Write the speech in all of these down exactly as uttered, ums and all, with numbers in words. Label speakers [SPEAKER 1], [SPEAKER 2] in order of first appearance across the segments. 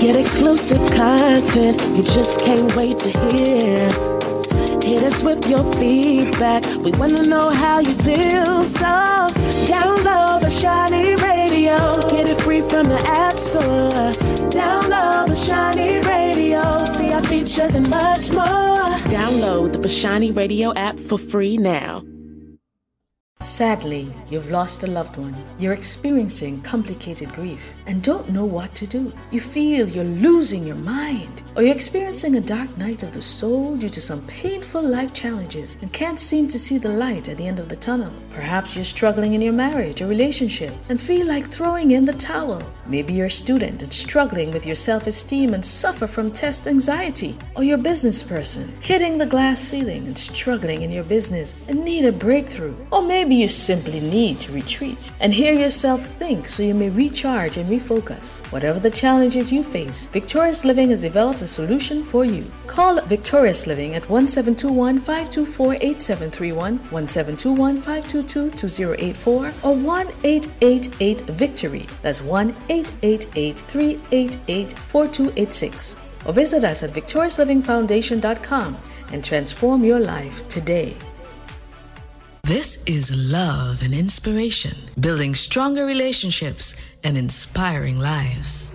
[SPEAKER 1] Get exclusive content you just can't wait to hear. Hit us with your feedback. We want to know how you feel. So download Bashani Radio. Get it free from the App Store. Download Bashani Radio. See our features and much more. Download the Bashani Radio app for free now.
[SPEAKER 2] Sadly, you've lost a loved one. You're experiencing complicated grief and don't know what to do. You feel you're losing your mind, or you're experiencing a dark night of the soul due to some painful life challenges and can't seem to see the light at the end of the tunnel. Perhaps you're struggling in your marriage or relationship and feel like throwing in the towel. Maybe you're a student and struggling with your self-esteem and suffer from test anxiety, or you're a business person hitting the glass ceiling and struggling in your business and need a breakthrough, or maybe Maybe you simply need to retreat and hear yourself think so you may recharge and refocus. Whatever the challenges you face, Victorious Living has developed a solution for you. Call Victorious Living at one seven two one, five two four, eight seven three one, one seven two one, five two two, two zero eight four, or one eight eight eight VICTORY. That's one eight eight eight, three eight eight, four two eight six. Or visit us at victorious living foundation dot com and transform your life today. This is love and inspiration, building stronger relationships and inspiring lives.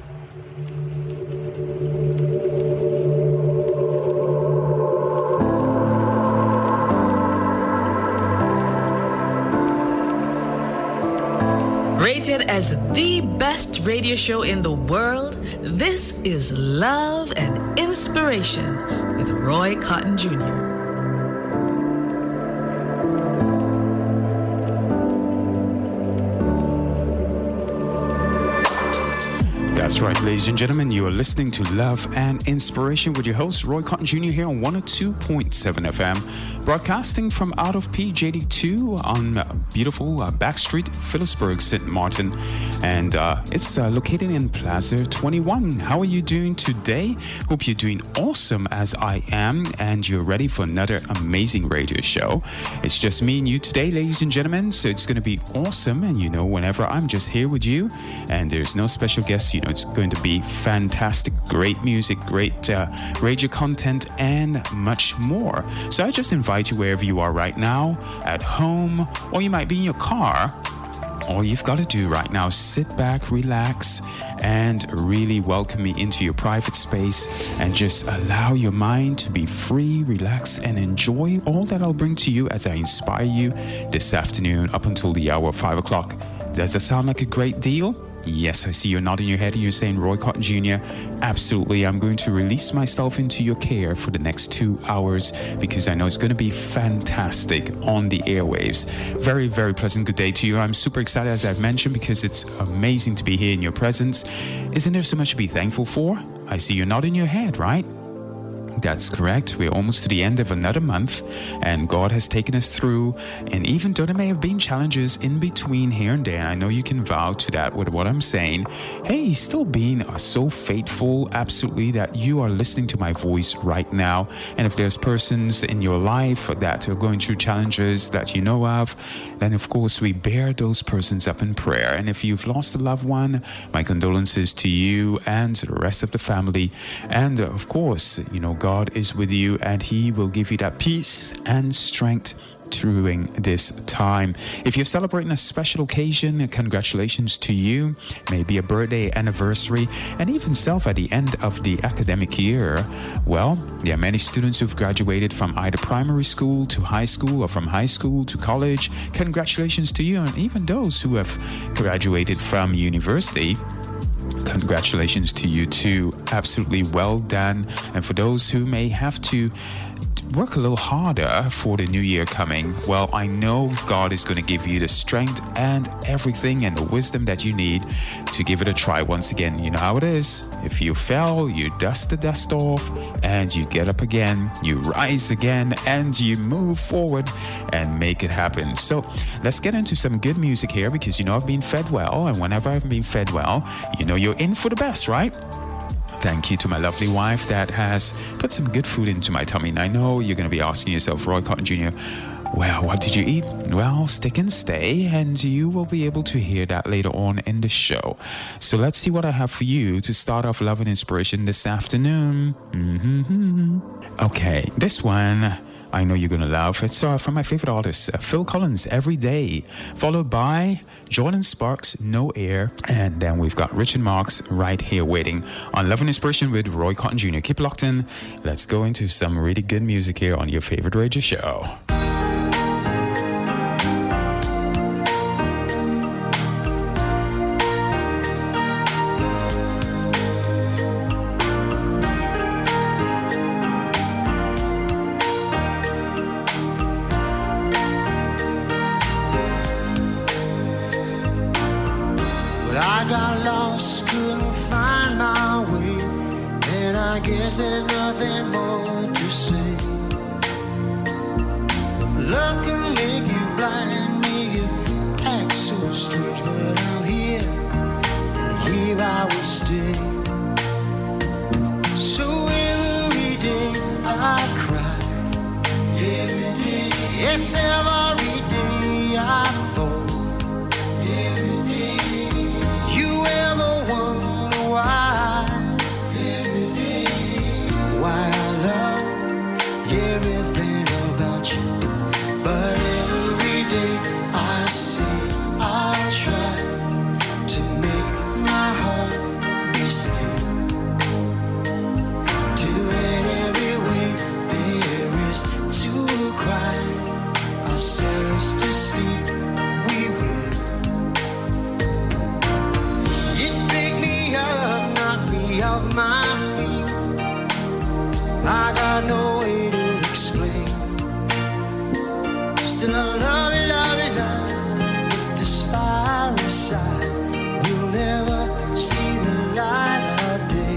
[SPEAKER 2] Rated as the best radio show in the world, this is Love and Inspiration with Roy Cotton Junior
[SPEAKER 3] That's right, ladies and gentlemen, you are listening to Love and Inspiration with your host, Roy Cotton Junior here on one oh two point seven F M, broadcasting from out of P J D two on uh, beautiful uh, Backstreet, Phillipsburg, Saint Martin, and uh, it's uh, located in Plaza twenty-one. How are you doing today? Hope you're doing awesome as I am, and you're ready for another amazing radio show. It's just me and you today, ladies and gentlemen, so it's going to be awesome, and you know, whenever I'm just here with you, and there's no special guests, you know, it's going to be fantastic, great music, great uh, radio content, and much more. So I just invite you wherever you are right now, at home, or you might be in your car. All you've got to do right now is sit back, relax, and really welcome me into your private space and just allow your mind to be free, relax, and enjoy all that I'll bring to you as I inspire you this afternoon up until the hour of five o'clock. Does that sound like a great deal? Yes, I see you're nodding your head and you're saying, Roy Cotton Junior, absolutely, I'm going to release myself into your care for the next two hours because I know it's going to be fantastic on the airwaves. Very, very pleasant good day to you. I'm super excited, as I've mentioned, because it's amazing to be here in your presence. Isn't there so much to be thankful for? I see you're nodding your head, right? That's correct. We're almost to the end of another month, and God has taken us through. And even though there may have been challenges in between here and there, I know you can vouch to that with what I'm saying. Hey, He's still being uh, so faithful, absolutely, that you are listening to my voice right now. And if there's persons in your life that are going through challenges that you know of, then of course we bear those persons up in prayer. And if you've lost a loved one, my condolences to you and the rest of the family. And uh, of course, you know, God God is with you, and He will give you that peace and strength during this time. If you're celebrating a special occasion, congratulations to you. Maybe a birthday, anniversary, and even self at the end of the academic year. Well, there are many students who've graduated from either primary school to high school or from high school to college. Congratulations to you, and even those who have graduated from university. Congratulations to you too. Absolutely well done. And for those who may have to work a little harder for the new year coming, well, I know God is going to give you the strength and everything and the wisdom that you need to give it a try once again. You know how it is. If you fell, you dust the dust off and you get up again, you rise again, and you move forward and make it happen. So let's get into some good music here, because you know I've been fed well, and whenever I've been fed well, you know you're in for the best, right? Thank you to my lovely wife that has put some good food into my tummy. And I know you're going to be asking yourself, Roy Cotton Junior, Well, what did you eat? Well, stick and stay, and you will be able to hear that later on in the show. So let's see what I have for you to start off Love and Inspiration this afternoon. Mm-hmm. Okay, this one I know you're going to love. It's uh, from my favorite artist, uh, Phil Collins, Every Day, followed by Jordan Sparks, No Air, and then we've got Richard Marx right here waiting on Love and Inspiration with Roy Cotton Junior Keep locked in. Let's go into some really good music here on your favorite radio show.
[SPEAKER 4] There's nothing more to say. Love can make you blind, make you act so strange, but I'm here, and here I will stay. So every day I cry, every day, yes, every day I fall, every day. You ever wonder why? Why I love everything about you, but every day I say I'll try to make my heart be still. Till in every way there is to cry ourselves to sleep, we will. You pick me up, knock me off my feet. I got no way to explain. Still I love you, love you, love you. But this fire inside will never see the light of day.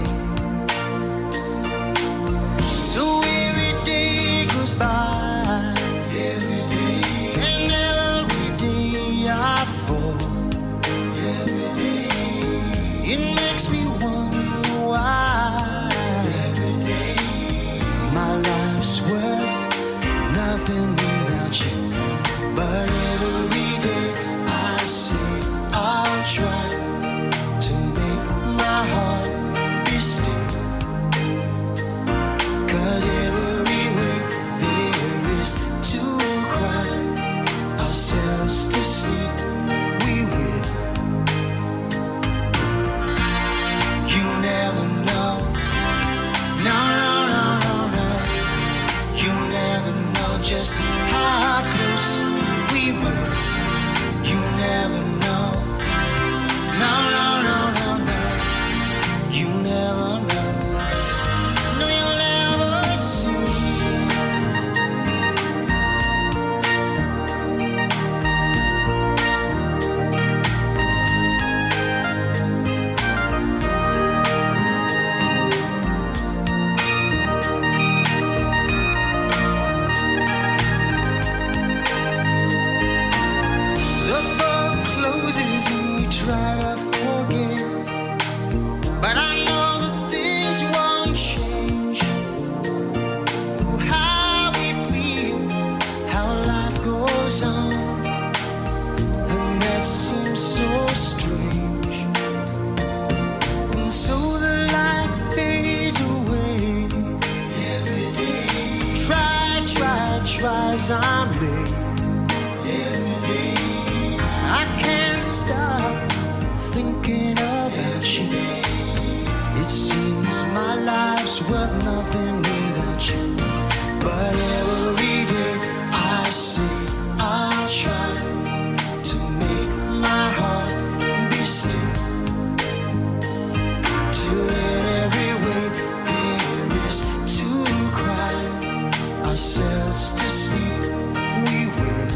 [SPEAKER 4] So every day goes by, every day, and every day I fall, every day. It makes me wonder why. My life's worth nothing without you, but every day I say I'll try to make my heart be still. 'Cause every way there is to cry ourselves to sleep, we will. You never know, no, no, no, no. Just how close we were. You never know. No, no, no, no, no. You never know. No, you'll never see. Try to forget, but I know that things won't change. How we feel, how life goes on, and that seems so strange. And so the light fades away every day. Try, try, try as I may. Every day I can't stop thinking about you. It seems my life's worth nothing without you, but every day I say I'll try to make my heart be still. Till in every way there is to cry ourselves to sleep, we will.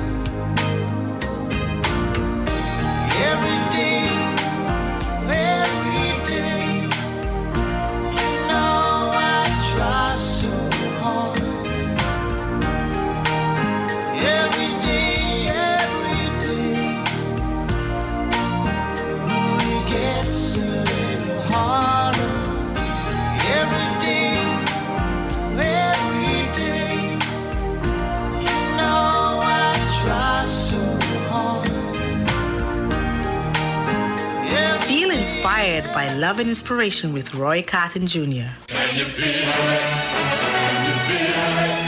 [SPEAKER 4] Every day, every day, you know I try.
[SPEAKER 5] Inspired by Love and Inspiration with Roy Cotton Junior
[SPEAKER 6] Can you feel it? Can you feel it?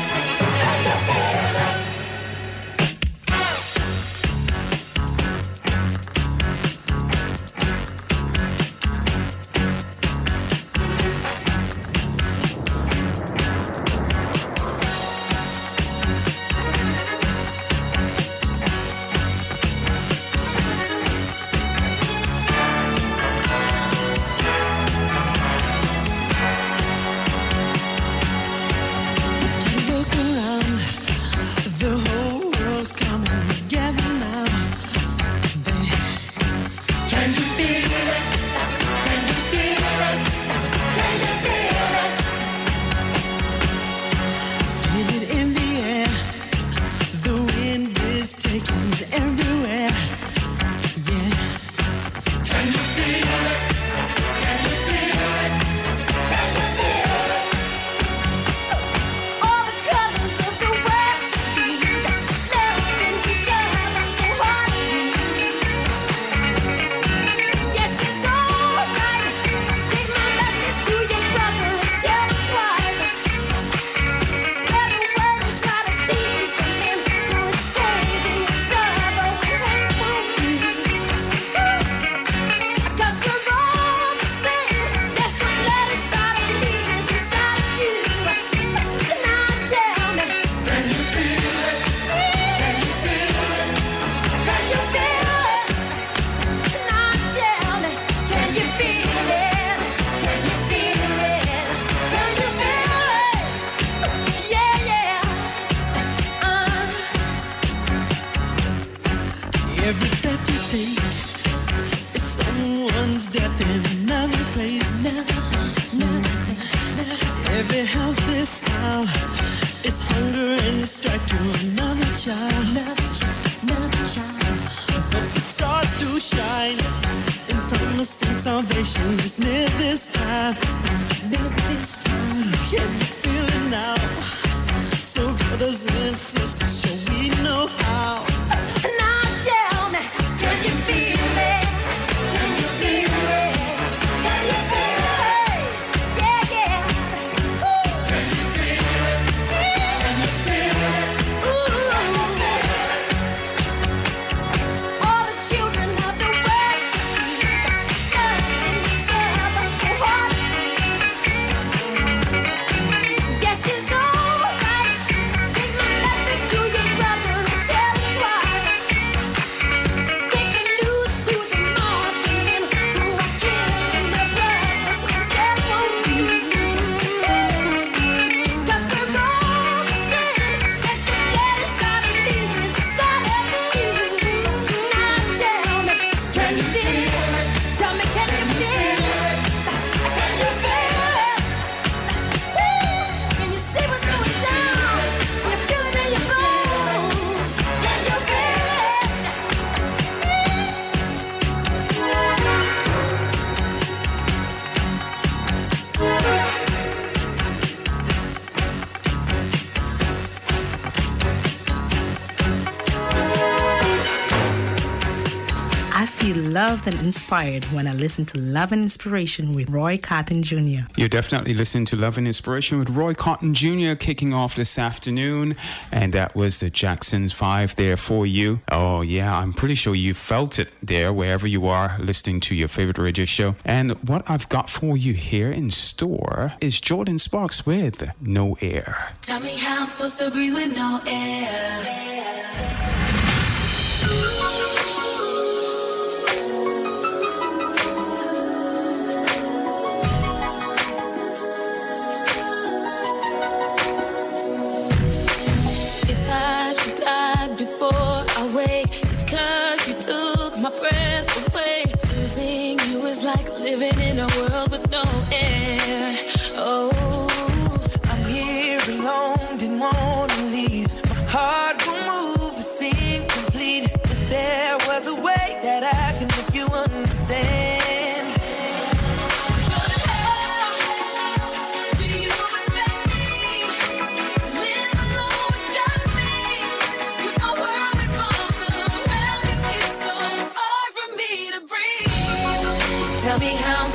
[SPEAKER 5] Loved and inspired when I listen to Love and Inspiration with Roy Cotton Junior
[SPEAKER 3] You're definitely listening to Love and Inspiration with Roy Cotton Junior kicking off this afternoon, and that was the Jacksons five there for you. Oh yeah, I'm pretty sure you felt it there wherever you are listening to your favorite radio show. And what I've got for you here in store is Jordan Sparks with No Air.
[SPEAKER 7] Tell me how I'm supposed to breathe with no air. My breath away, losing you is like living in a world with no air. Oh,
[SPEAKER 8] I'm here alone, didn't want to leave. My heart will move, but seem complete. If there was a way that I can make you understand.
[SPEAKER 7] Tell me how I'm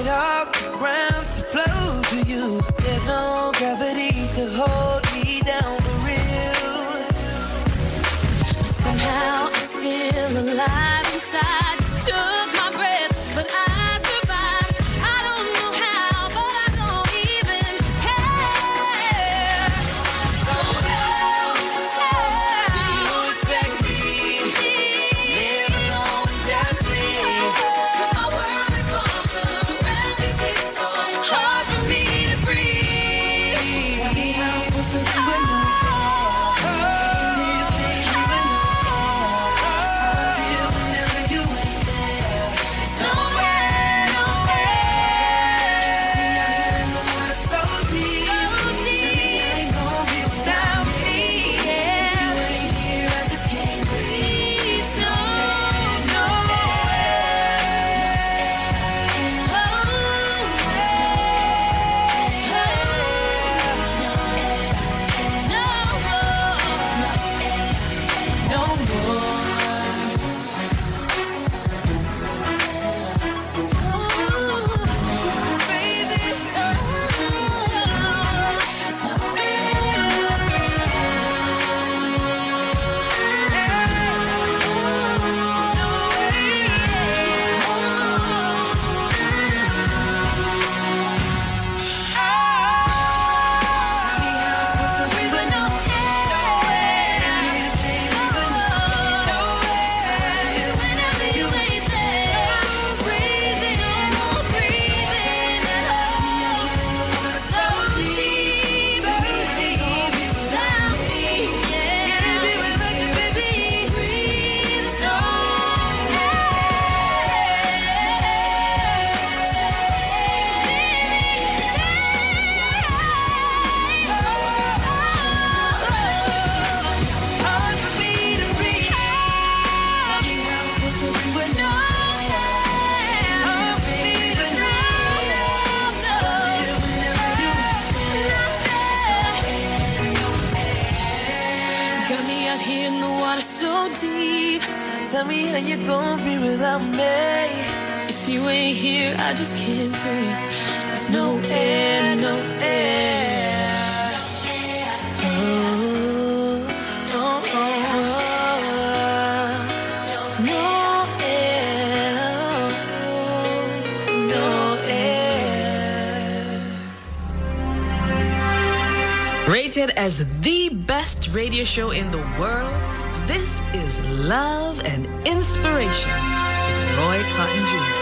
[SPEAKER 8] it off the ground to flow to you. There's no gravity to hold me down for real.
[SPEAKER 7] But somehow I'm still alive inside. Took my breath, but I survived. I don't know how, but I don't even care. So how do you expect me to live alone and just me? 'Cause my world revolves around you. It's so hard for me to breathe.
[SPEAKER 8] Tell me how I'm supposed to do it now. Tell me how you gonna be without me.
[SPEAKER 7] If you ain't here, I just can't breathe. There's no air, no air. Oh, no, no air, no air.
[SPEAKER 5] Rated as the best radio show in the world, this is Love and Inspiration with Roy Cotton Junior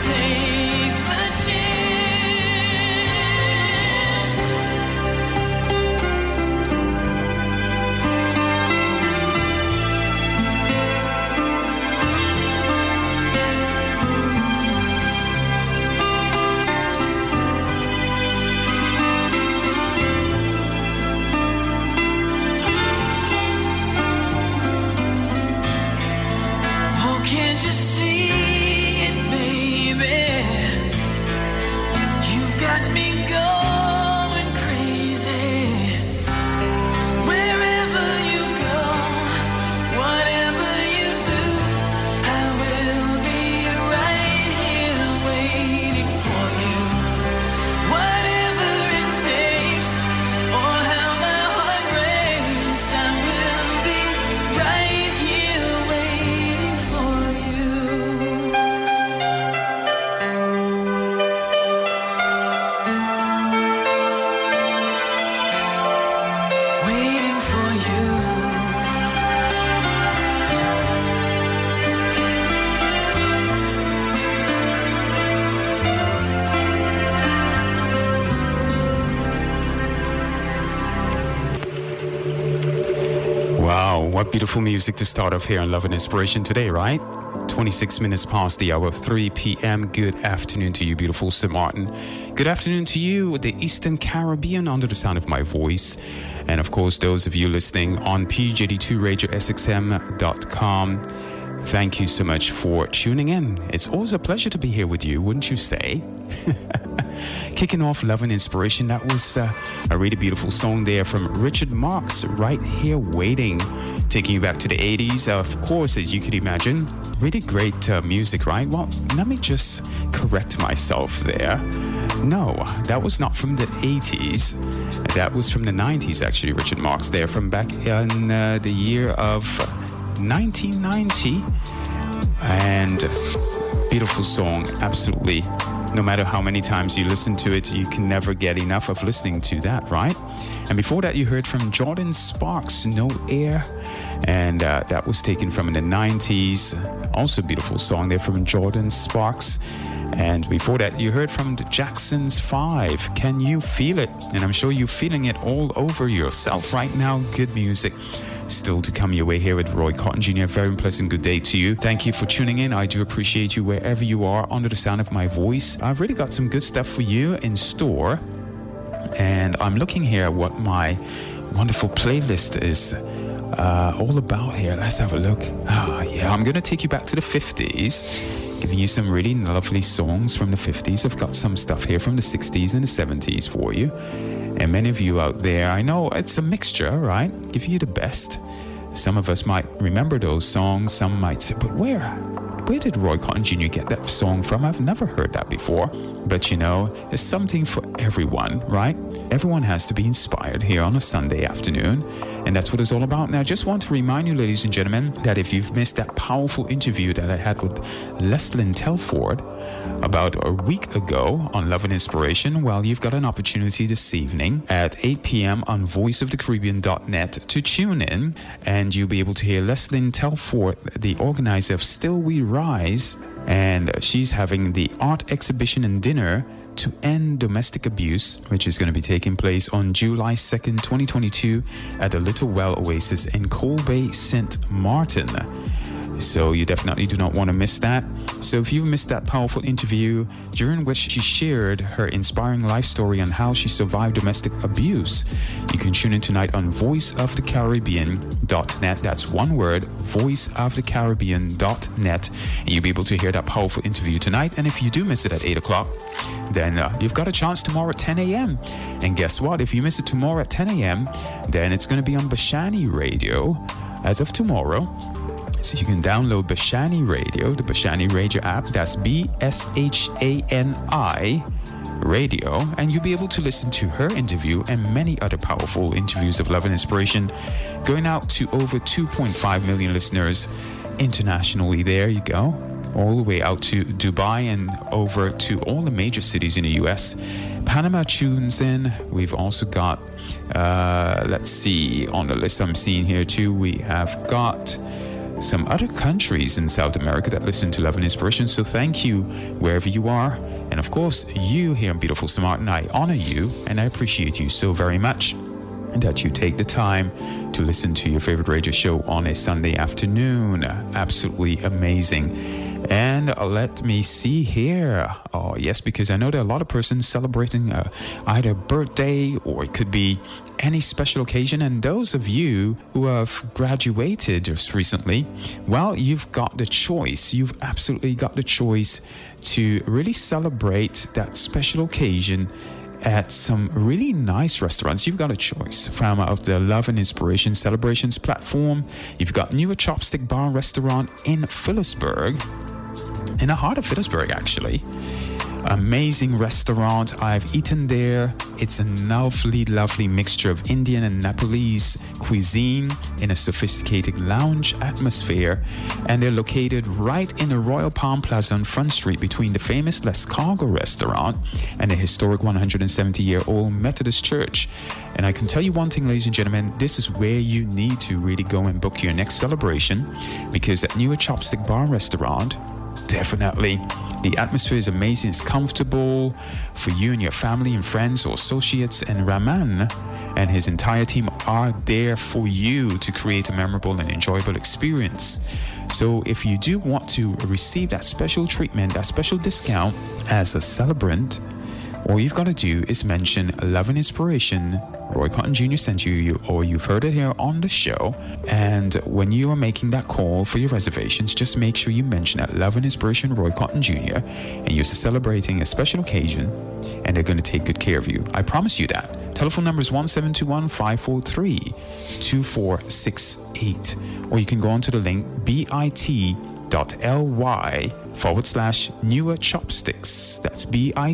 [SPEAKER 8] take the chance. Oh, can't you see it, baby? You've got me going crazy. Wherever you go, whatever you do, I will be right here waiting for you. Whatever it takes, or how my heart breaks, I will be right here waiting for you. Waiting for you.
[SPEAKER 3] Wow, what beautiful music to start off here on Love and Inspiration today, right? twenty-six minutes past the hour of three p.m. Good afternoon to you, beautiful Saint Martin. Good afternoon to you, the Eastern Caribbean, under the sound of my voice. And of course, those of you listening on P J D two radio S X M dot com, thank you so much for tuning in. It's always a pleasure to be here with you, wouldn't you say? Kicking off Love and Inspiration, that was uh, a really beautiful song there from Richard Marx, Right Here Waiting, taking you back to the eighties. Uh, of course, as you could imagine, really great uh, music, right? Well, let me just correct myself there. No, that was not from the eighties. That was from the nineties, actually, Richard Marx there, from back in uh, the year of nineteen ninety. And beautiful song, absolutely. No matter how many times you listen to it, you can never get enough of listening to that, right? And before that, you heard from Jordan Sparks, No Air. And uh, that was taken from in the nineties. Also beautiful song there from Jordan Sparks. And before that, you heard from the Jacksons five, Can You Feel It? And I'm sure you're feeling it all over yourself right now. Good music still to come your way here with Roy Cotton Junior Very pleasant good day to you. Thank you for tuning in. I do appreciate you wherever you are under the sound of my voice. I've really got some good stuff for you in store. And I'm looking here at what my wonderful playlist is uh, all about here. Let's have a look. Ah, yeah, I'm going to take you back to the fifties, giving you some really lovely songs from the fifties. I've got some stuff here from the sixties and the seventies for you. And many of you out there, I know it's a mixture, right? Give you the best. Some of us might remember those songs. Some might say, but where? Where did Roy Cotton Junior get that song from? I've never heard that before. But you know, there's something for everyone, right? Everyone has to be inspired here on a Sunday afternoon. And that's what it's all about. Now, I just want to remind you, ladies and gentlemen, that if you've missed that powerful interview that I had with Leslyn Telford about a week ago on Love and Inspiration, well, you've got an opportunity this evening at eight p.m. on voice of the caribbean dot net to tune in, and you'll be able to hear Leslyn Telford, the organizer of Still We Rise, and she's having the art exhibition and dinner to end domestic abuse, which is going to be taking place on July second, twenty twenty-two at the Little Well Oasis in Coal Bay, Saint Martin. So you definitely do not want to miss that. So if you missed that powerful interview during which she shared her inspiring life story on how she survived domestic abuse, you can tune in tonight on voice of the caribbean dot net. That's one word, voice of the caribbean dot net. And you'll be able to hear that powerful interview tonight. And if you do miss it at eight o'clock, then uh, you've got a chance tomorrow at ten a.m. And guess what? If you miss it tomorrow at ten a.m., then it's going to be on Bashani Radio as of tomorrow. So you can download Bashani Radio, the Bashani Radio app. That's B S H A N I Radio. And you'll be able to listen to her interview and many other powerful interviews of love and inspiration, going out to over two point five million listeners internationally. There you go. All the way out to Dubai and over to all the major cities in the U S. Panama tunes in. We've also got, uh, let's see, on the list I'm seeing here too, we have got some other countries in South America that listen to Love and Inspiration. So thank you wherever you are. And of course, you here in beautiful Saint Martin, I honor you and I appreciate you so very much that you take the time to listen to your favorite radio show on a Sunday afternoon. Absolutely amazing. And uh, let me see here. Oh, yes, because I know there are a lot of persons celebrating uh, either birthday or it could be any special occasion. And those of you who have graduated just recently, well, you've got the choice. You've absolutely got the choice to really celebrate that special occasion at some really nice restaurants. You've got a choice from of the Love and Inspiration Celebrations platform. You've got Newer Chopstick Bar and Restaurant in Phillipsburg, in the heart of Phillipsburg, actually. Amazing restaurant. I've eaten there. It's a lovely, lovely mixture of Indian and Nepalese cuisine in a sophisticated lounge atmosphere. And they're located right in the Royal Palm Plaza on Front Street between the famous Lescargo restaurant and the historic one hundred seventy year old Methodist Church. And I can tell you one thing, ladies and gentlemen, this is where you need to really go and book your next celebration, because at Newer Chopstick Bar and Restaurant, definitely the atmosphere is amazing. It's comfortable for you and your family and friends or associates, and Raman and his entire team are there for you to create a memorable and enjoyable experience. So if you do want to receive that special treatment, that special discount as a celebrant, all you've got to do is mention Love and Inspiration, Roy Cotton Junior sent you, you, or you've heard it here on the show. And when you are making that call for your reservations, just make sure you mention that Love and Inspiration, Roy Cotton Junior, and you're celebrating a special occasion, and they're going to take good care of you. I promise you that. Telephone number is one seven two one, five four three, two four six eight. Or you can go onto the link bit.ly forward slash newer chopsticks. That's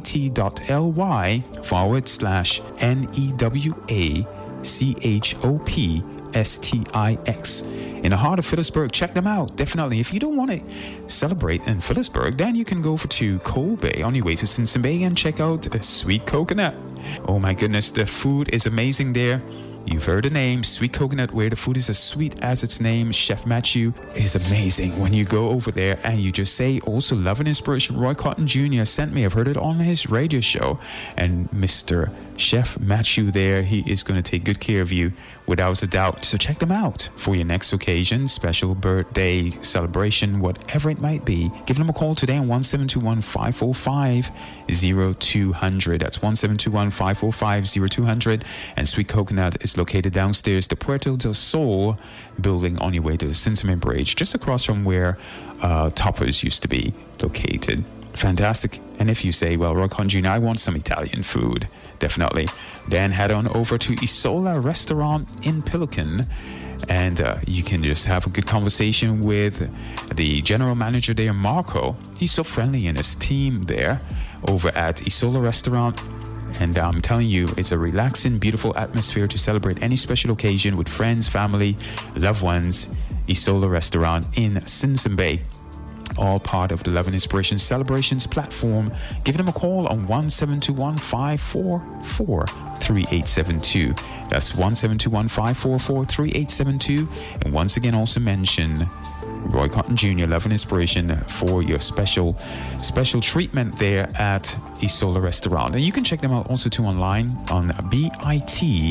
[SPEAKER 3] bit.ly forward slash N E W A C H O P S T I X. In the heart of Phillipsburg, check them out. Definitely. If you don't want to celebrate in Phillipsburg, then you can go over to Colby on your way to Simpson Bay and check out a Sweet Coconut. Oh my goodness, the food is amazing there. You've heard the name, Sweet Coconut, where the food is as sweet as its name. Chef Matthew is amazing. When you go over there and you just say, also Love and Inspiration, Roy Cotton Junior sent me. I've heard it on his radio show. And Mister Chef Matthew there, he is going to take good care of you without a doubt. So check them out for your next occasion, special birthday celebration, whatever it might be. Give them a call today on one seven two one, five four five, zero two zero zero. That's one seven two one, five four five, zero two zero zero. And Sweet Coconut is located downstairs, the Puerto del Sol building on your way to the Cincinnati Bridge, just across from where uh, Toppers used to be located. Fantastic. And if you say, well, Roy Cotton Junior, I want some Italian food, definitely, then head on over to Isola Restaurant in Pelican, and uh, you can just have a good conversation with the general manager there, Marco. He's so friendly, and his team there over at Isola Restaurant. And I'm telling you, it's a relaxing, beautiful atmosphere to celebrate any special occasion with friends, family, loved ones. Isola Restaurant in Simpson Bay. All part of the Love and Inspiration Celebrations platform. Give them a call on one seven two one, five four four, three eight seven two. That's one seven two one, five four four, three eight seven two. And once again, also mention Roy Cotton Junior, Love and Inspiration, for your special special treatment there at Isola Restaurant. And you can check them out also too online on bit.ly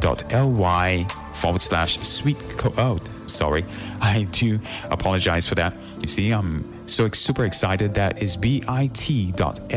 [SPEAKER 3] forward slash sweet co- oh sorry I do apologize for that. You see, I'm so super excited. That is bit.ly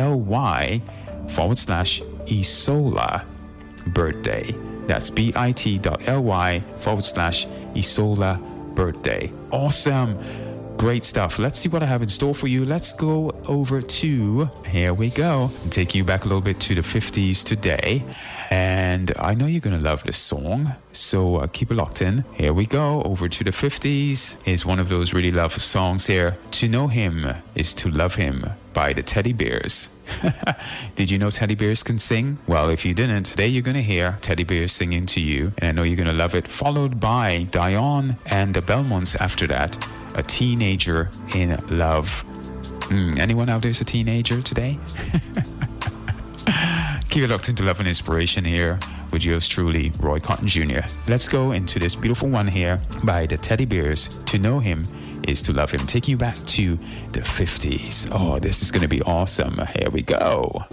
[SPEAKER 3] forward slash Isola birthday. That's bit.ly forward slash Isola birthday. Awesome. Great stuff. Let's see what I have in store for you. Let's go over to, here we go, take you back a little bit to the fifties today. And I know you're going to love this song, so uh, keep it locked in. Here we go, over to the fifties. Is one of those really love songs here. To Know Him is to Love Him by the Teddy Bears. Did you know Teddy Bears can sing? Well, if you didn't, today you're going to hear Teddy Bears singing to you, and I know you're going to love it, followed by Dion and the Belmonts after that, A Teenager in Love. Mm, anyone out there is a teenager today? Keep it locked into Love and Inspiration here with yours truly, Roy Cotton Junior Let's go into this beautiful one here by the Teddy Bears. To know him is to love him. Taking you back to the fifties. Oh, this is going to be awesome. Here we go.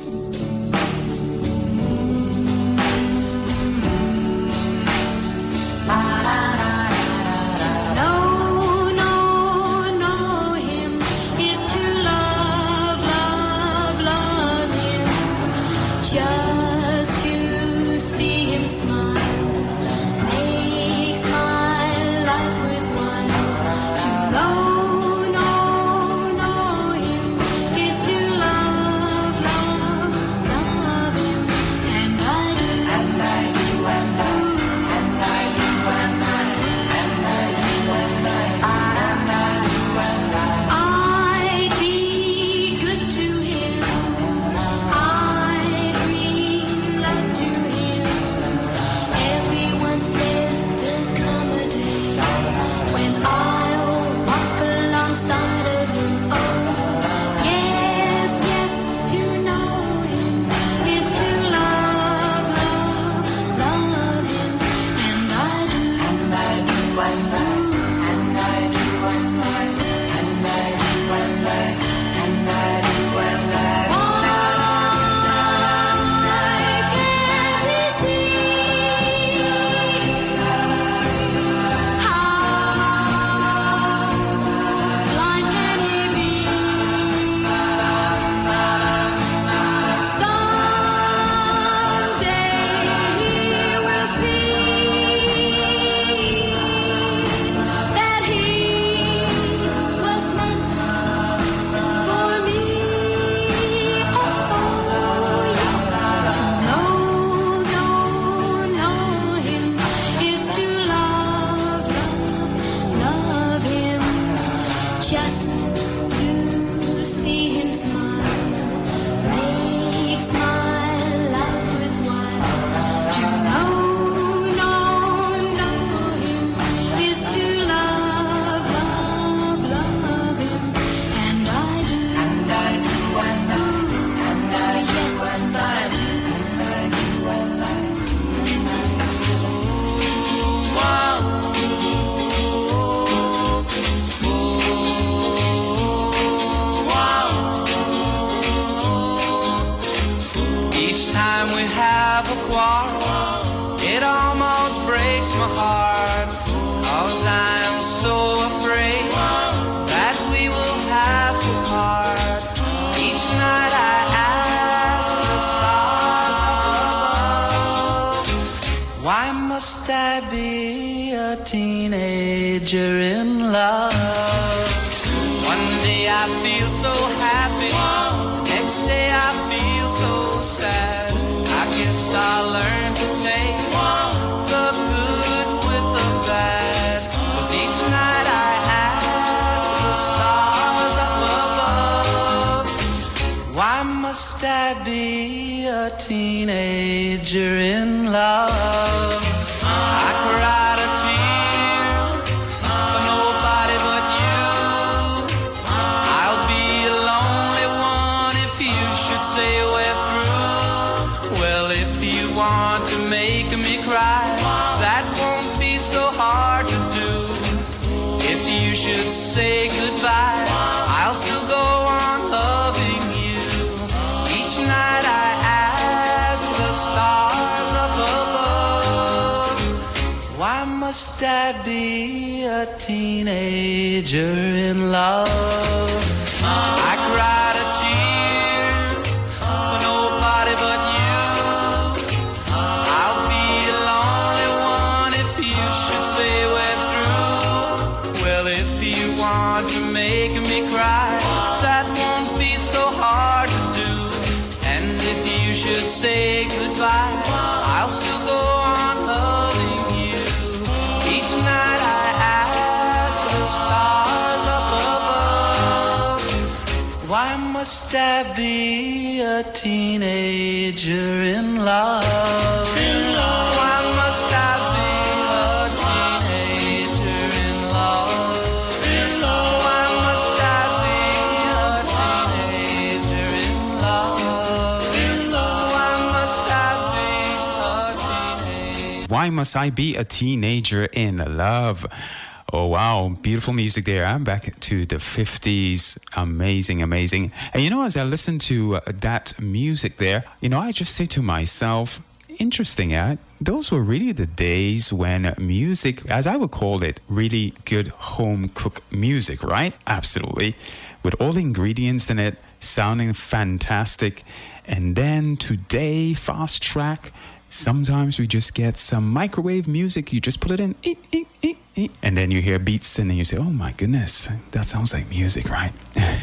[SPEAKER 8] Teenager in love. I cried a tear for nobody but you. I'll be a lonely one if you should say we're through. Well, if you want to make me cry, that won't be so hard to do. If you should say goodbye, I'll still go on loving you. Each night I stars up above. Why must I be a teenager in love? I cried a tear for nobody but you. I'll be a lonely one if you should say we're through. Well, if you want to make me cry, that won't be so hard to do. And if you should say goodbye, I'll still go on loving you. Each night I ask the stars up above, why must I be a teenager in love? In love. Why must I be a teenager in love? In love. Why must I be a teenager in love? In love. Why must I be a teenager?
[SPEAKER 3] Why Must I Be a Teenager in Love? Oh, wow. Beautiful music there. I'm back to the fifties. Amazing, amazing. And you know, as I listen to uh, that music there, you know, I just say to myself, interesting, eh? Those were really the days when music, as I would call it, really good home cooked music, right? Absolutely. With all the ingredients in it, sounding fantastic. And then today, fast track, sometimes we just get some microwave music. You just put it in, ee, ee, ee, ee, and then you hear beats, and then you say, oh my goodness, that sounds like music, right?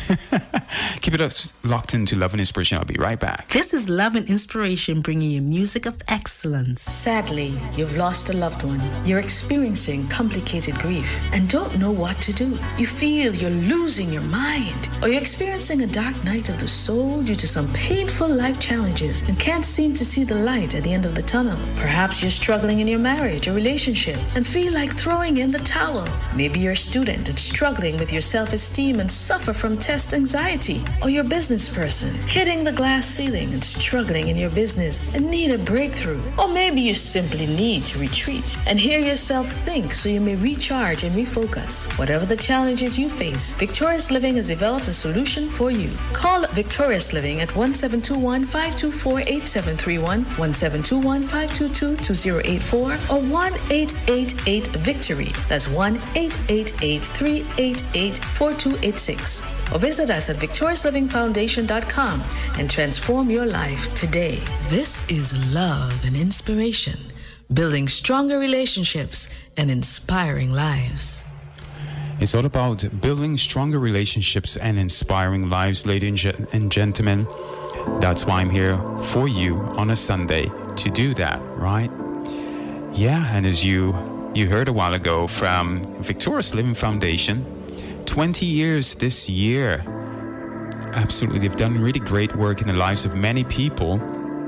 [SPEAKER 3] Keep it up, locked into Love and Inspiration. I'll be right back.
[SPEAKER 9] This is Love and Inspiration, bringing you music of excellence.
[SPEAKER 2] Sadly, you've lost a loved one. You're experiencing complicated grief and don't know what to do. You feel you're losing your mind, or you're experiencing a dark night of the soul due to some painful life challenges and can't seem to see the light at the end of the tunnel. Perhaps you're struggling in your marriage or relationship and feel like throwing in the towel. Maybe you're a student and struggling with your self-esteem and suffer from test anxiety. Or you're a business person hitting the glass ceiling and struggling in your business and need a breakthrough. Or maybe you simply need to retreat and hear yourself think so you may recharge and refocus. Whatever the challenges you face, Victorious Living has developed a solution for you. Call Victorious Living at one seven two one, five two four, eight seven three one, one seven two one, five two two, two zero eight four, or one eight eight eight victory. That's one eight eight eight, three eight eight, four two eight six. Or visit us at victorious living foundation dot com and transform your life today.
[SPEAKER 5] This is Love and Inspiration, building stronger relationships and inspiring lives.
[SPEAKER 3] It's all about building stronger relationships and inspiring lives, ladies and gentlemen. That's why I'm here for you on a Sunday to do that, right? Yeah, and as you you heard a while ago from Victorious Living Foundation, twenty years this year. Absolutely, they've done really great work in the lives of many people,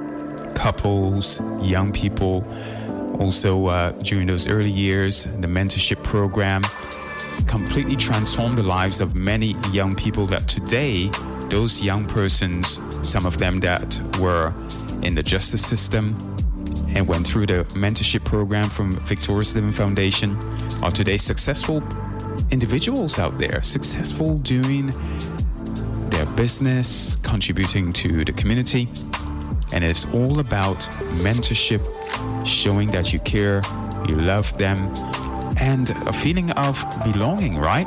[SPEAKER 3] couples, young people. Also, uh, during those early years, the mentorship program completely transformed the lives of many young people that today, those young persons, some of them that were in the justice system and went through the mentorship program from Victorious Living Foundation, are today successful individuals out there, successful doing their business, contributing to the community. And it's all about mentorship, showing that you care, you love them, and a feeling of belonging, right?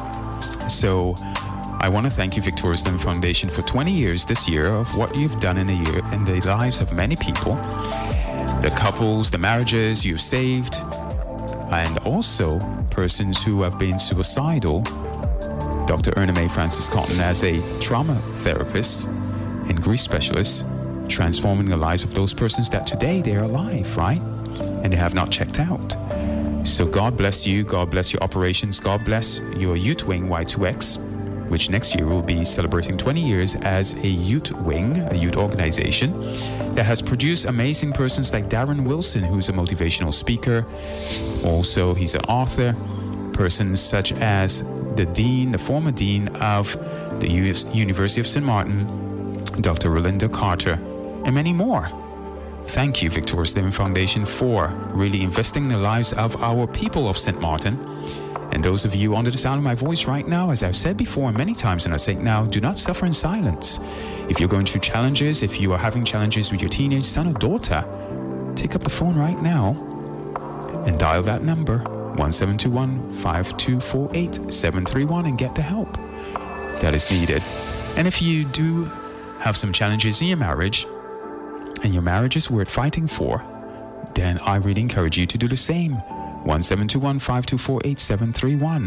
[SPEAKER 3] So I want to thank you, Victorious Living Foundation, for twenty years this year of what you've done in a year in the lives of many people, the couples, the marriages you've saved, and also persons who have been suicidal. Doctor Erna Mae Francis Cotton, as a trauma therapist and grief specialist, transforming the lives of those persons that today they're alive, right? And they have not checked out. So God bless you, God bless your operations, God bless your Youth Wing Y two X, which next year will be celebrating twenty years as a youth wing, a youth organization that has produced amazing persons like Darren Wilson, who's a motivational speaker. Also, he's an author. Persons such as the dean, the former dean of the U S University of Saint Martin, Doctor Rolinda Carter, and many more. Thank you, Victorious Living Foundation, for really investing in the lives of our people of Saint Martin. And those of you under the sound of my voice right now, as I've said before many times, and I say it now, do not suffer in silence. If you're going through challenges, if you are having challenges with your teenage son or daughter, take up the phone right now and dial that number, one seven two one, five two four eight, seven three one, and get the help that is needed. And if you do have some challenges in your marriage, and your marriage is worth fighting for, then I really encourage you to do the same. one seven two one, five two four eight, seven three one.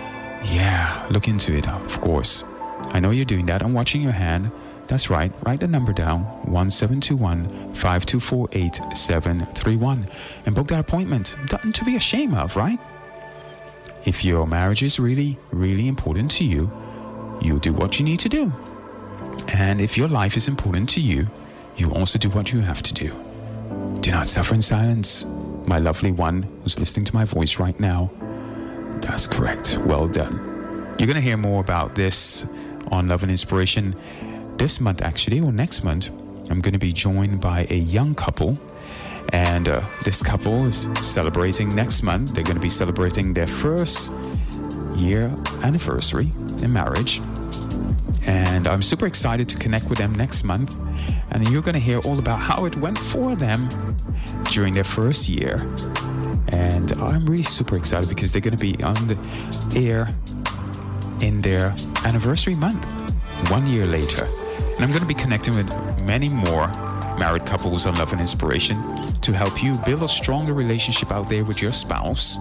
[SPEAKER 3] Yeah, look into it, of course. I know you're doing that. I'm watching your hand. That's right. Write the number down, one seven two one, five two four eight, seven three one, and book that appointment. Nothing to be ashamed of, right? If your marriage is really, really important to you, you do what you need to do. And if your life is important to you, you also do what you have to do. Do not suffer in silence, my lovely one who's listening to my voice right now. That's correct. Well done. You're going to hear more about this on Love and Inspiration this month, actually, or next month. I'm going to be joined by a young couple, And uh, this couple is celebrating next month. They're going to be celebrating their first year anniversary in marriage. And I'm super excited to connect with them next month. And you're going to hear all about how it went for them during their first year. And I'm really super excited because they're going to be on the air in their anniversary month, one year later. And I'm going to be connecting with many more married couples on Love and Inspiration to help you build a stronger relationship out there with your spouse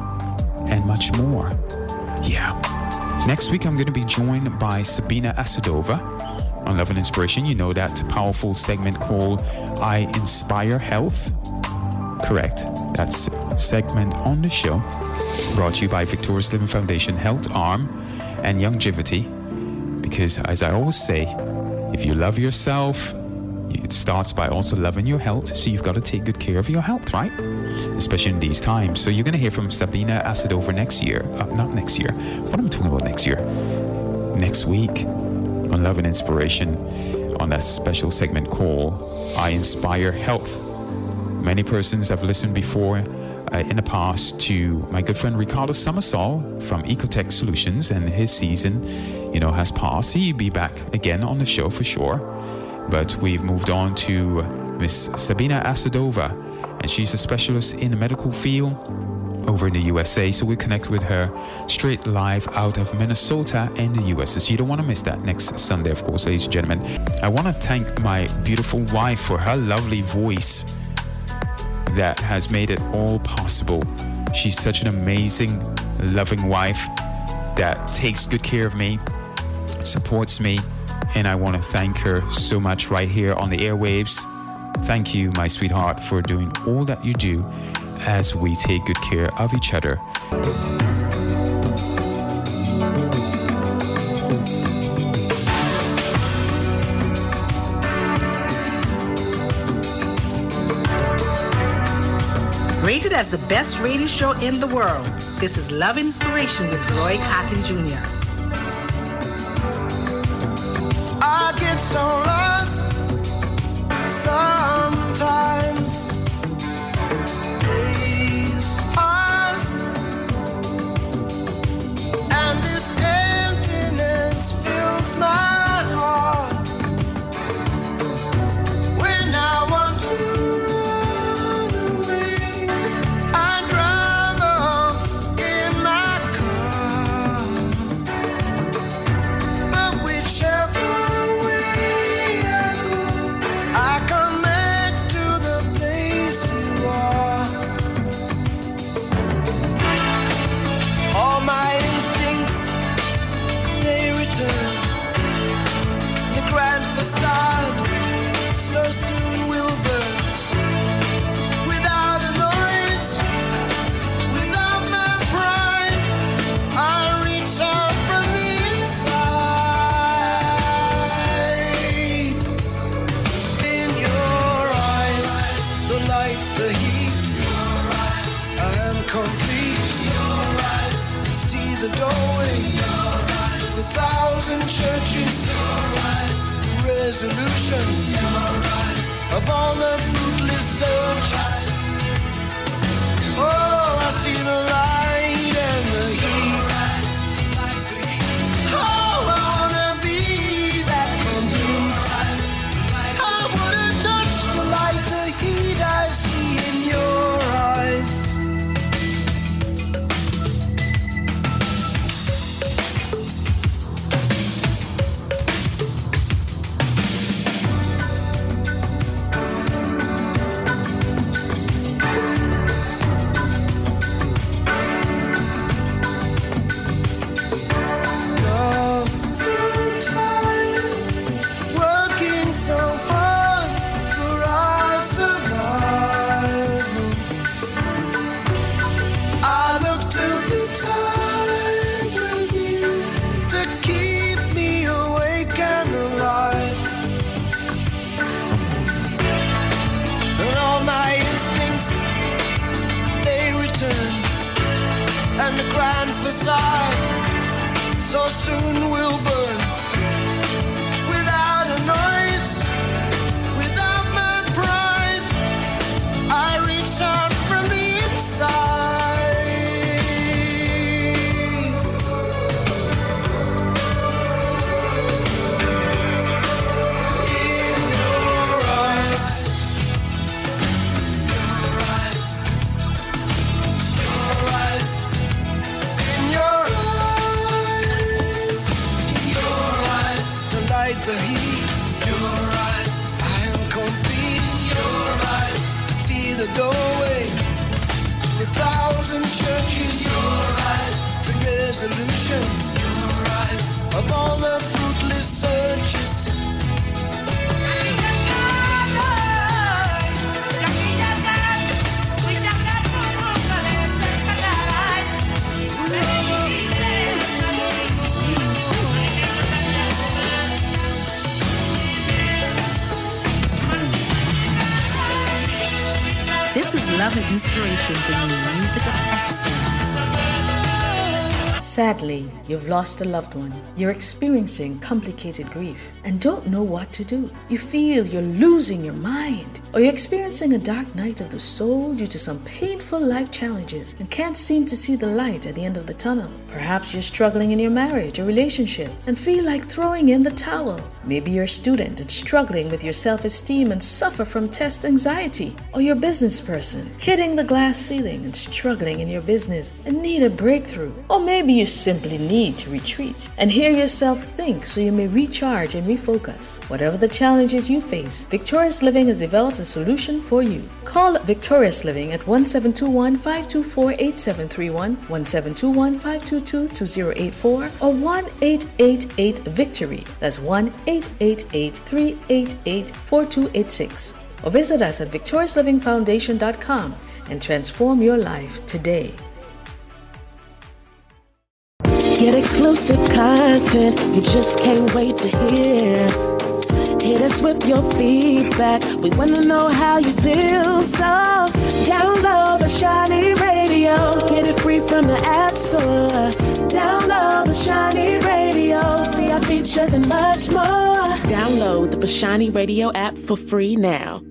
[SPEAKER 3] and much more. Yeah. Next week, I'm going to be joined by Sabina Asadova on Love and Inspiration. You know that powerful segment called I Inspire Health. Correct. That's a segment on the show brought to you by Victorious Living Foundation, Health Arm, and Longevity. Because as I always say, if you love yourself, it starts by also loving your health. So you've got to take good care of your health, right? Especially in these times. So you're going to hear from Sabina Asadova next year. Uh, not next year. What am I talking about next year? Next week on Love and Inspiration on that special segment called I Inspire Health. Many persons have listened before uh, in the past to my good friend Ricardo Summersall from Ecotech Solutions, and his season, you know, has passed. He'll be back again on the show for sure. But we've moved on to Miss Sabina Asadova, and she's a specialist in the medical field over in the U S A. So we connect with her straight live out of Minnesota in the U S A. So you don't want to miss that next Sunday, of course, ladies and gentlemen. I want to thank my beautiful wife for her lovely voice that has made it all possible. She's such an amazing, loving wife that takes good care of me, supports me, and I want to thank her so much right here on the airwaves. Thank you, my sweetheart, for doing all that you do as we take good care of each other.
[SPEAKER 9] Rated as the best radio show in the world, this is Love Inspiration with Roy Cotton Junior
[SPEAKER 4] I get so lost sometimes. Days pass and this emptiness fills my heart. When I want to run away, I drive off in my car. But whichever grand facade so soon will burn without a noise, without my pride. I reach out from the inside. In your eyes, the light, the heat. I am complete. See the doorway, the thousand churches. Resolution of all the fruitless searches. Oh, I see the light and the heat. Oh, I wanna be that complete. I wanna touch the light, the heat I see in your eyes. And the grand facade so soon will burn without a noise, without my pride. I
[SPEAKER 9] Love and Inspiration, bringing music of excellence.
[SPEAKER 2] Sadly, you've lost a loved one. You're experiencing complicated grief and don't know what to do. You feel you're losing your mind, or you're experiencing a dark night of the soul due to some painful life challenges and can't seem to see the light at the end of the tunnel. Perhaps you're struggling in your marriage or relationship and feel like throwing in the towel. Maybe you're a student and struggling with your self-esteem and suffer from test anxiety, or you're a business person hitting the glass ceiling and struggling in your business and need a breakthrough. Or maybe you simply need to retreat and hear yourself think so you may recharge and refocus. Whatever the challenges you face, Victorious Living has developed a solution for you. Call Victorious Living at one seven two one, five two four, eight seven three one, one seven two one, five two two, two zero eight four, or one eight eight eight VICTORY. That's one eight eight eight, three eight eight, four two eight six. Or visit us at victorious living foundation dot com and transform your life today.
[SPEAKER 1] Get exclusive content you just can't wait to hear. Hit us with your feedback. We want to know how you feel. So download Bashani Radio. Get it free from the App Store. Download Bashani Radio. See our features and much more. Download the Bashani Radio app for free now.